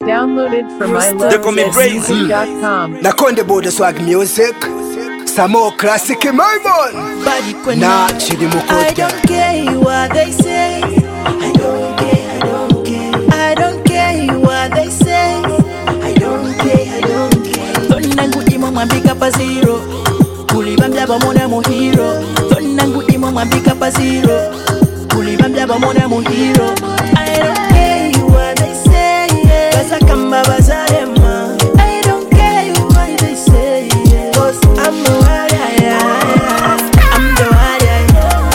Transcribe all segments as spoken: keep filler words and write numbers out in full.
Downloaded from my love music dot com. Nakonde Border Swag Music. Some more classic in my man. Nah, chidi mukoda. I don't care what they say. I don't care, I don't care. I don't care what they say. I don't care, I don't care. Tonangu imo mwambika pa zero. Kulibambia bamona mo hero. Tonangu imo mwambika pa zero. Kulibambia bamona mo hero. I don't care what they say. Basa kamba bazarema. I don't care what they say. Cause I'm the warrior. I'm the warrior.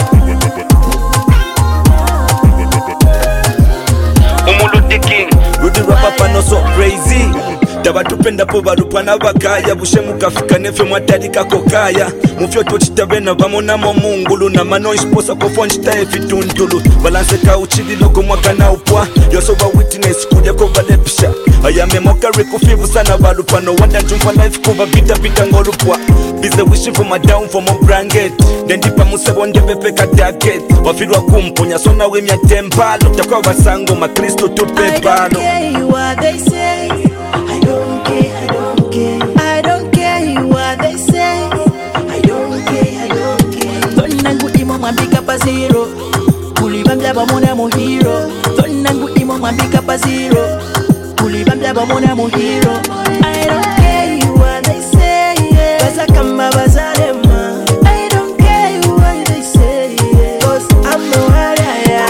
Umulu king, Rudy Rapper pano so crazy. Tabatupenda po barupana bakaya bushemu kafika nefe mwatari kakokaya mufyo tochitabena bamona mo mungulu na mano isposa ko fonchita efituntulu balance ka uchidi logo mwaka na upwa yosoba witness kuja ko valepisha ayame mokare kufivu sana barupano wanda tumfa life kuba vita vita ngolupwa busy wishing for my down for my branget then dipa musebo ndebe peka target wafirwa kumponya sona we mya tempalo takwa basango makristo tupe balo I don't care what they say. I don't care, I don't care. I don't care what they say. I don't care, I don't care. Tonangu imo mwambika pa zero. Kulibambia bamona mo hero. Tonangu imo mwambika pa zero. Kulibambia bamona mo hero. I don't care what they say. Basa kamba bazarema. I don't care what they say. Cause I'm the warrior.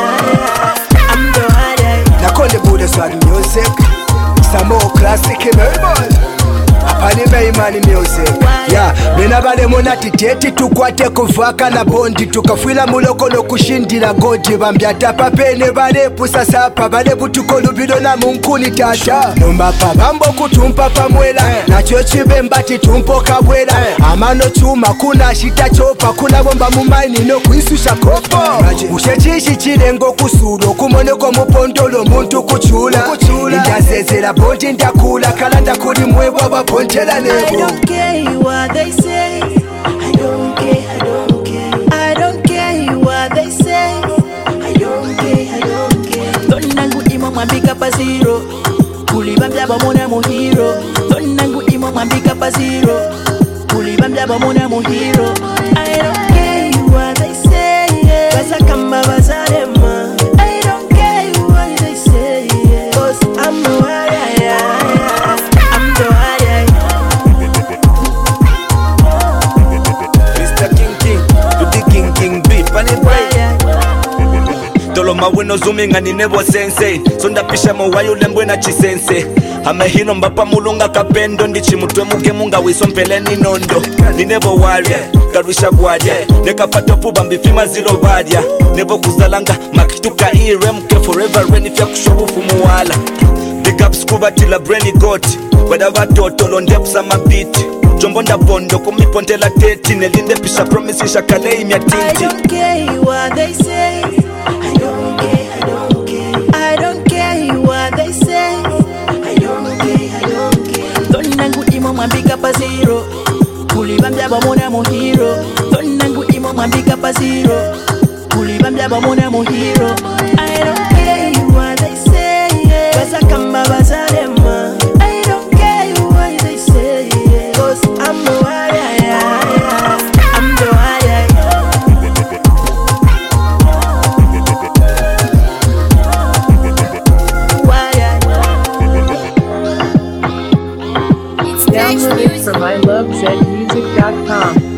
I'm the warrior. Nakonde Border Swag Music. Some more classic in my man. Apani Beimani Music. Yeah, bena bale mona titeti tukwate kuvaka na bondi tukafwila muloko no kushindira godi bambya tapa pene bale pusa sapa bale butuko lubilo na munkuni tata nomba pa bambo kutumpa pamwela na chochibe mbati tumpo kabwela amano chuma kuna shita chopa kuna bomba mumaini no kuisusha kopo ushechishi chilengo kusuro kumoneko mupondolo muntu kuchula indazezera bondi ndakula kalanda kuli mwebwa bapontela nebo I don't care what they say. I don't care, I don't care. I don't care what they say. I don't care, I don't care. Tonangu imo mwambika pa zero. Kulibambia bamona mo hero. Tonangu imo mwambika pa zero. Kulibambia bamona mo hero. I don't care what they say. Basa kamba bazarema. I don't care what they say. Cause I'm the warrior. I'm the warrior. Mister King King, to the King King beat, pani break. Tolo maweno zooming and nebo sensei. Sonda pisha mwayo lembwe na chisense. Amehino mbapa mulunga kapendo ndichi mutwe muge munga wisompele ni nondo. Ni nebo warrior, karwisha bwadia. Neka patopu bambifima zero badia. Nebo kuzalanga makituka ire mke forever reni fya kushobufu muwala. Big up scuba tila brainy got. Whatever totolo ndepsa mabiti. Jombo nda bondo kumipontela teti nelinde pisha promise isha kale imya I tinti. don't care what they say. I don't care, I don't care. I don't care what they say. I don't care, I don't care. Tonangu imo mwambika pa zero. Kulibambia bamona mo hero. Tonangu imo mwambika pa zero. Kulibambia bamona mo hero. I don't care what they say. Basa kamba bazarema. I don't care what they say. Cause I'm the warrior. I'm the warrior. Downloaded from my love music dot com.